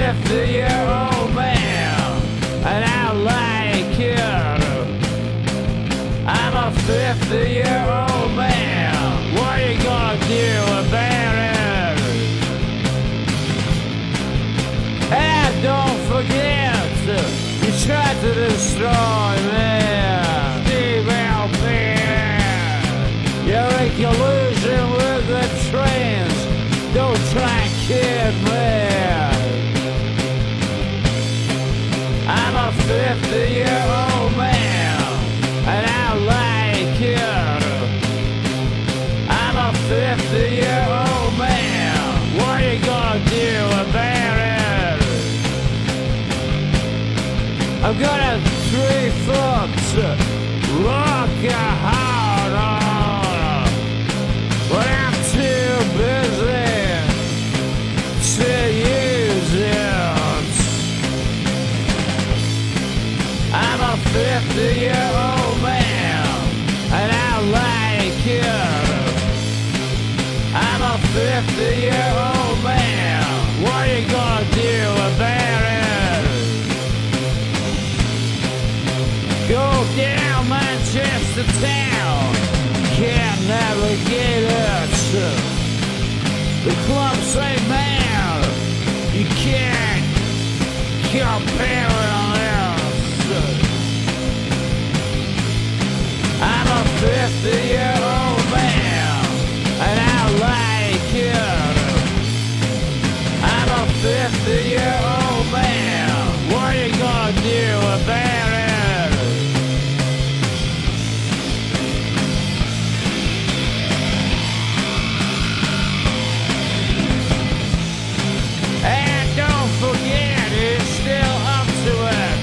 50-year-old man, and I like it. I'm a 50-year-old man. What are you gonna do about it? And don't forget, you tried to destroy me. DVLP. You're in collusion with the trains. Don't try and kid me. I'm a 50-year-old man, and I like it. I'm a 50-year-old man. What are you gonna do about it? I've got a 3-foot rock hard on, but I'm too busy to use it. I'm a 50-year-old man, and I like it. I'm a 50-year-old man. What are you gonna do about it? Go down Manchester town, can't navigate it. The clubs say, man, you can't compare it on this. I'm a 50-year-old man, and I like it. I'm a 50-year-old man. What are you gonna do about it? And don't forget, it's still up to it.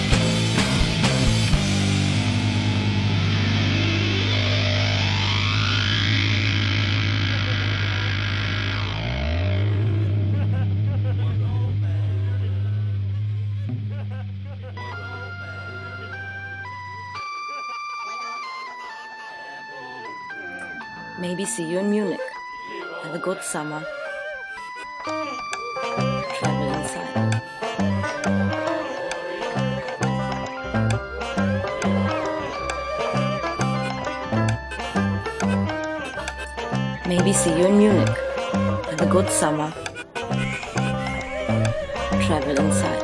Maybe see you in Munich. Have a good summer. Travel inside. Maybe see you in Munich. Have a good summer. Travel inside.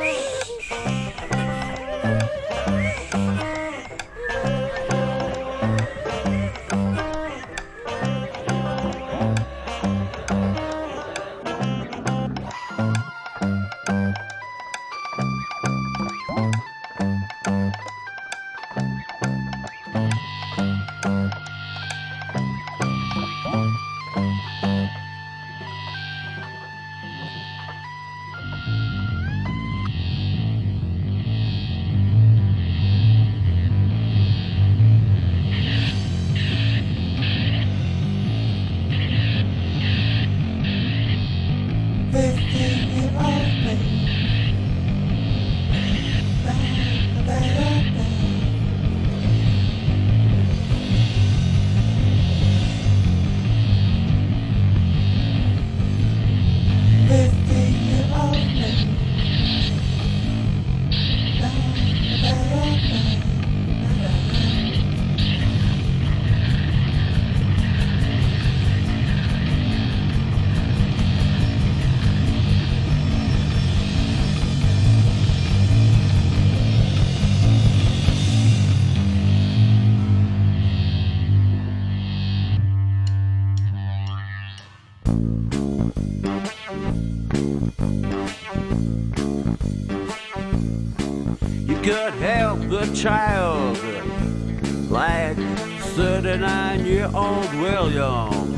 Could help the child like 39-year-old William.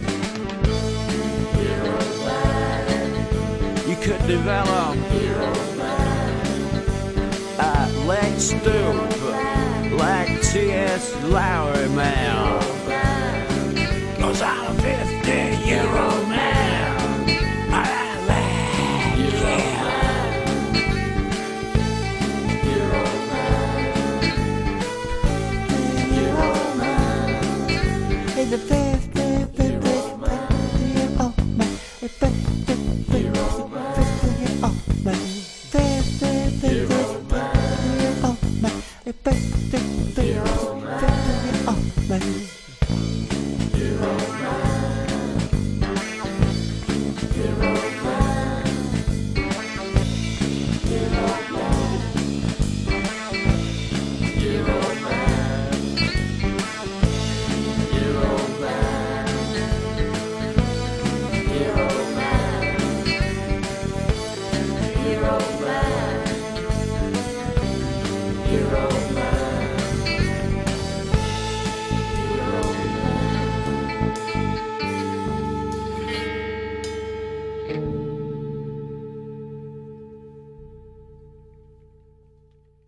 You could develop a leg stoop like T.S. Lowry, man. 'Cause I'm a 50-year-old man.